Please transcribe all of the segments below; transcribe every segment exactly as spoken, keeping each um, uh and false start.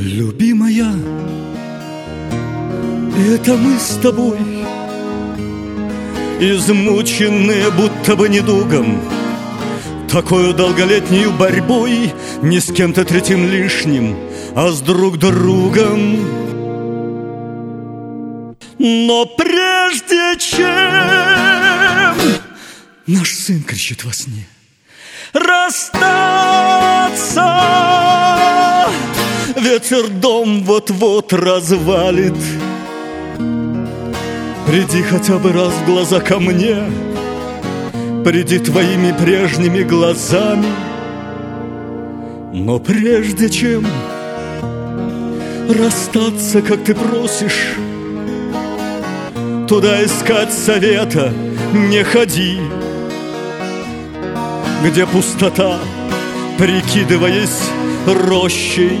Любимая, это мы с тобой, измученные будто бы недугом, такою долголетнею борьбой, не с кем-то третьим лишним, а с друг другом. Но прежде чем наш сын кричит во сне расстаться, ветер дом вот-вот развалит, приди хотя бы раз в глаза ко мне, приди твоими прежними глазами. Но прежде чем расстаться, как ты просишь, туда искать совета не ходи, где пустота, прикидываясь рощей,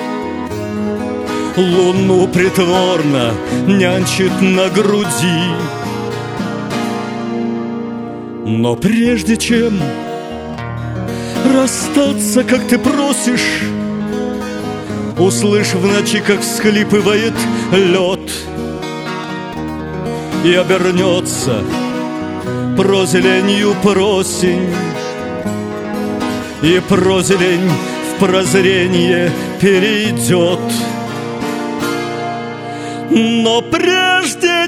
луну притворно нянчит на груди. Но прежде чем расстаться, как ты просишь, услышь в ночи, как всхлипывает лед, и обернется прозеленью просень, и прозелень в прозрение перейдет. Но прежде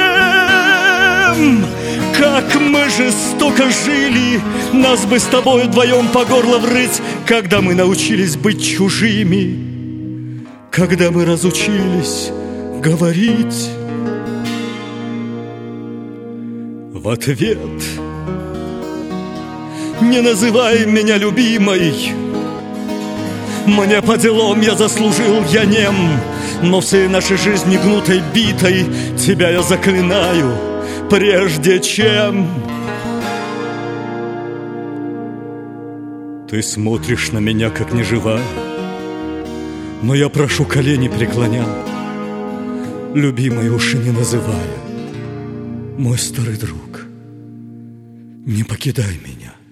чем, как мы жестоко жили, нас бы с тобой вдвоем по горло врыть, когда мы научились быть чужими, когда мы разучились говорить. В ответ: не называй меня любимой, мне по делам, я заслужил, я нем, но всей нашей жизни гнутой, битой тебя я заклинаю, прежде чем ты смотришь на меня, как неживая, но я прошу, колени преклоня, любимой уж и не называя. Мой старый друг, не покидай меня.